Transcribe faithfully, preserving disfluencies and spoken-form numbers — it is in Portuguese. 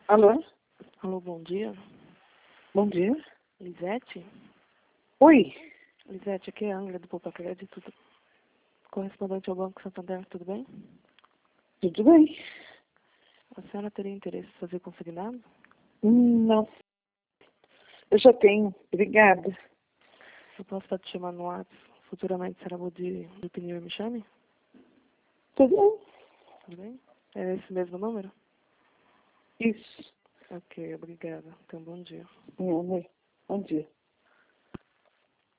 Alô? Alô, bom dia. Bom dia. Lisete? Oi. Lisete, aqui é a Angra do Poupa Crédito, correspondente ao Banco Santander, tudo bem? Tudo bem? A senhora teria interesse em fazer consignado? Hum, Não. Eu já tenho. Obrigada. Eu posso estar te chamando no WhatsApp, futuramente será bom de opinião e me chame? Tudo bem? Tudo bem? É esse mesmo número? Isso. Ok, obrigada. Então, bom dia. Minha mãe. Bom dia.